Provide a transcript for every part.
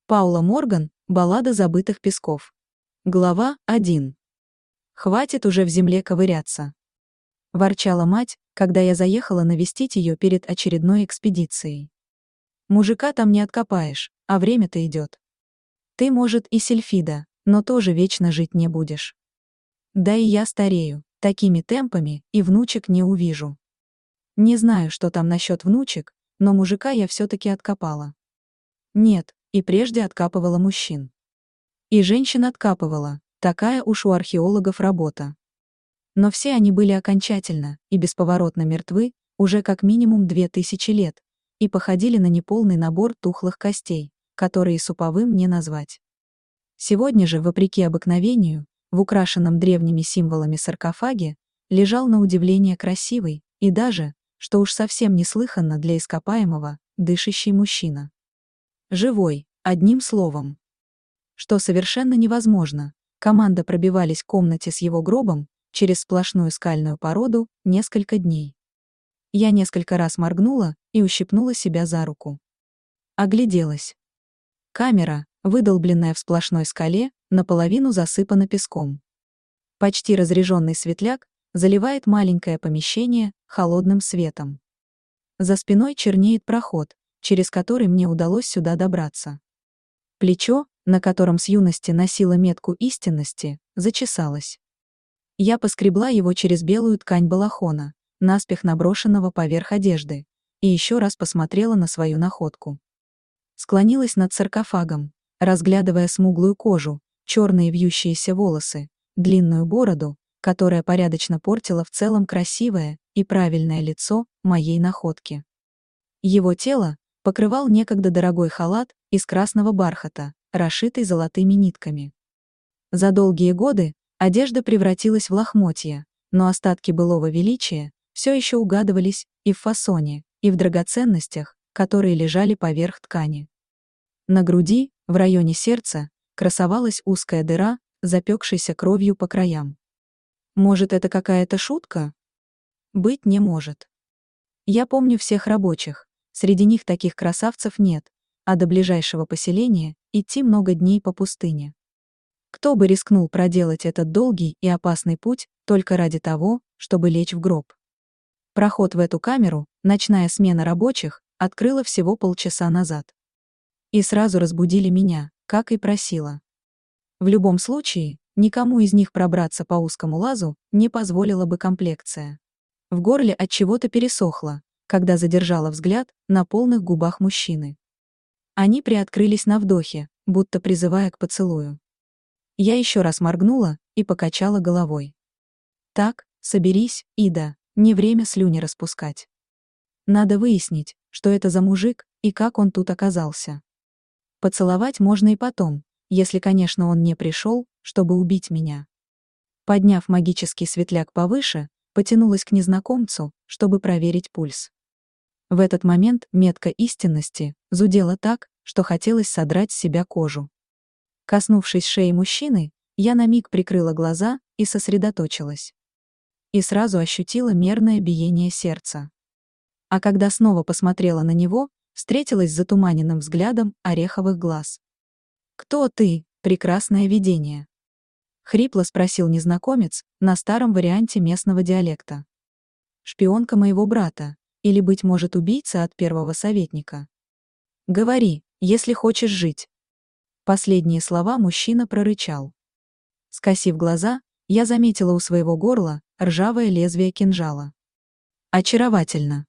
Паула Морган, баллада забытых песков. Глава 1. «Хватит уже в земле ковыряться», — ворчала мать, когда я заехала навестить ее перед очередной экспедицией. «Мужика там не откопаешь, а время-то идет. Ты, может, и сильфида, но тоже вечно жить не будешь. Да и я старею, такими темпами и внучек не увижу. Не знаю, что там насчет внучек, но мужика я все-таки откопала. Нет, и прежде откапывала мужчин. И женщин откапывала, такая уж у археологов работа. Но все они были окончательно и бесповоротно мертвы уже как минимум 2000 лет и походили на неполный набор тухлых костей, которые суповым не назвать. Сегодня же, вопреки обыкновению, в украшенном древними символами саркофаге лежал на удивление красивый и даже, что уж совсем неслыханно для ископаемого, дышащий мужчина. Живой, одним словом. Что совершенно невозможно, команда пробивались в комнате с его гробом через сплошную скальную породу несколько дней. Я несколько раз моргнула и ущипнула себя за руку. Огляделась. Камера, выдолбленная в сплошной скале, наполовину засыпана песком. Почти разряженный светляк заливает маленькое помещение холодным светом. За спиной чернеет проход, через который мне удалось сюда добраться. Плечо, на котором с юности носила метку истинности, зачесалось. Я поскребла его через белую ткань балахона, наспех наброшенного поверх одежды, и еще раз посмотрела на свою находку. Склонилась над саркофагом, разглядывая смуглую кожу, черные вьющиеся волосы, длинную бороду, которая порядочно портила в целом красивое и правильное лицо моей находки. Его тело покрывал некогда дорогой халат из красного бархата, расшитый золотыми нитками. За долгие годы одежда превратилась в лохмотья, но остатки былого величия все еще угадывались и в фасоне, и в драгоценностях, которые лежали поверх ткани. На груди, в районе сердца, красовалась узкая дыра, запекшаяся кровью по краям. Может, это какая-то шутка? Быть не может. Я помню всех рабочих, среди них таких красавцев нет, а до ближайшего поселения идти много дней по пустыне. Кто бы рискнул проделать этот долгий и опасный путь только ради того, чтобы лечь в гроб? Проход в эту камеру ночная смена рабочих открыла всего полчаса назад. И сразу разбудили меня, как и просила. В любом случае, никому из них пробраться по узкому лазу не позволила бы комплекция. В горле от чего-то пересохло, когда задержала взгляд на полных губах мужчины. Они приоткрылись на вдохе, будто призывая к поцелую. Я еще раз моргнула и покачала головой. Так, соберись, Ида, не время слюни распускать. Надо выяснить, что это за мужик и как он тут оказался. Поцеловать можно и потом, если, конечно, он не пришел, чтобы убить меня. Подняв магический светляк повыше, потянулась к незнакомцу, чтобы проверить пульс. В этот момент метка истинности зудела так, что хотелось содрать с себя кожу. Коснувшись шеи мужчины, я на миг прикрыла глаза и сосредоточилась. И сразу ощутила мерное биение сердца. А когда снова посмотрела на него, встретилась с затуманенным взглядом ореховых глаз. «Кто ты, прекрасное видение?» — хрипло спросил незнакомец на старом варианте местного диалекта. «Шпионка моего брата, или, быть может, убийца от первого советника? Говори, если хочешь жить». Последние слова мужчина прорычал. Скосив глаза, я заметила у своего горла ржавое лезвие кинжала. «Очаровательно.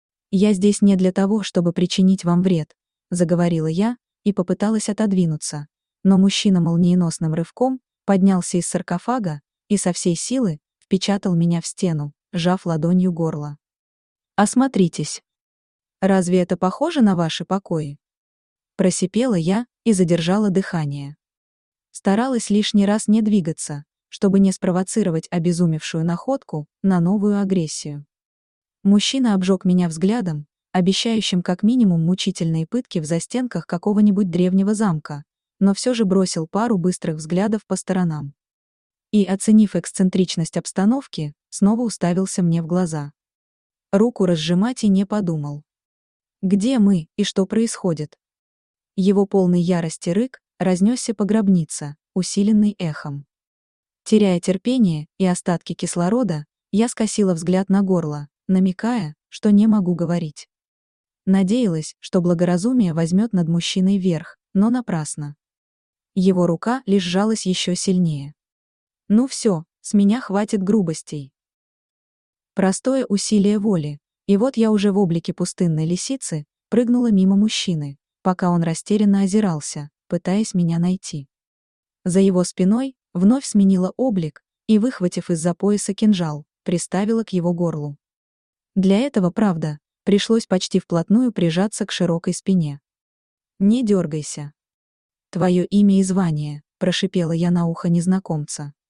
Я здесь не для того, чтобы причинить вам вред», — заговорила я и попыталась отодвинуться, но мужчина молниеносным рывком поднялся из саркофага и со всей силы впечатал меня в стену, сжав ладонью горло. «Осмотритесь. Разве это похоже на ваши покои?» Просипела я и задержала дыхание. Старалась лишний раз не двигаться, чтобы не спровоцировать обезумевшую находку на новую агрессию. Мужчина обжег меня взглядом, обещающим как минимум мучительные пытки в застенках какого-нибудь древнего замка, но все же бросил пару быстрых взглядов по сторонам. И, оценив эксцентричность обстановки, снова уставился мне в глаза. Руку разжимать и не подумал. «Где мы и что происходит?» Его полный ярости рык разнесся по гробнице, усиленный эхом. Теряя терпение и остатки кислорода, я скосила взгляд на горло, намекая, что не могу говорить. Надеялась, что благоразумие возьмет над мужчиной верх, но напрасно. Его рука лишь сжалась еще сильнее. Ну все, с меня хватит грубостей. Простое усилие воли, и вот я уже в облике пустынной лисицы прыгнула мимо мужчины, пока он растерянно озирался, пытаясь меня найти. За его спиной вновь сменила облик и, выхватив из-за пояса кинжал, приставила к его горлу. Для этого, правда, пришлось почти вплотную прижаться к широкой спине. «Не дергайся. Твое имя и звание», — прошипела я на ухо незнакомца.